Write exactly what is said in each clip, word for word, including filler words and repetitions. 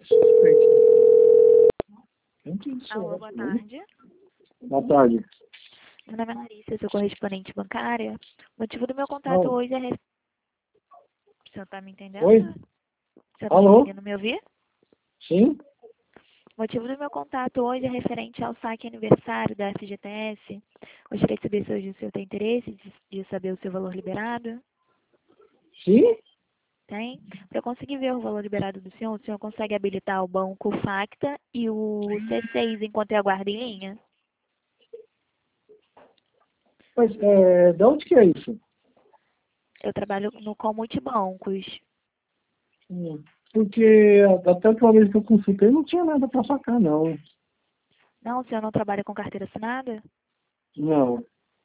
Alô, boa tarde. Boa tarde. Meu nome é Larissa, eu sou correspondente bancária. O motivo do meu contato Não. hoje é... res- O senhor está me entendendo? Oi? O senhor está Alô? conseguindo me ouvir? Sim? O motivo do meu contato hoje é referente ao saque aniversário da F G T S. Gostaria de saber se hoje o senhor tem interesse de, de saber o seu valor liberado. Sim? Tem? Para eu conseguir ver o valor liberado do senhor, o senhor consegue habilitar o banco Facta e o C seis enquanto eu aguardo em linha? Mas, é, de onde que é isso? Eu trabalho no com multibancos. Hum, Porque até a última vez que eu consultei não tinha nada para sacar, não. Não, o senhor não trabalha com carteira assinada? Não.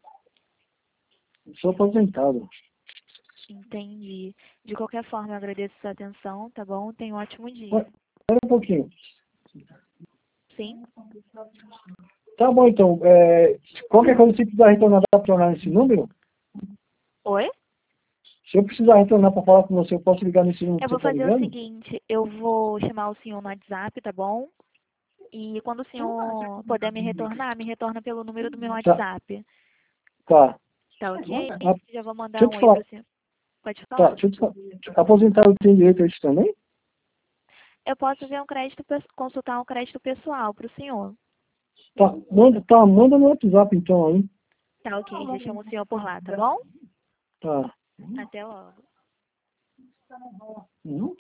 Eu sou aposentado. Entendi. De qualquer forma, eu agradeço sua atenção, tá bom? Tenha um ótimo dia. Espera um pouquinho. Sim? Tá bom, então. É, qualquer coisa, se precisar retornar para tornar nesse número, Oi? se eu precisar retornar para falar com você, eu posso ligar nesse número Eu que você vou está fazer o ligando? seguinte, eu vou chamar o senhor no WhatsApp, tá bom? E quando o senhor puder me retornar, me retorna pelo número do meu Tá. WhatsApp. Tá. Tá ok? Ah, Já vou deixa mandar eu um te oi falar. pro senhor. Pode Tá, falar? deixa eu te falar. Aposentado tem direito a isso também? Eu posso ver um crédito, pe- consultar um crédito pessoal pro senhor. Tá, manda, tá, manda no WhatsApp então aí. Tá ok, já chamo o senhor por lá, tá bom? Tá. Até logo. Não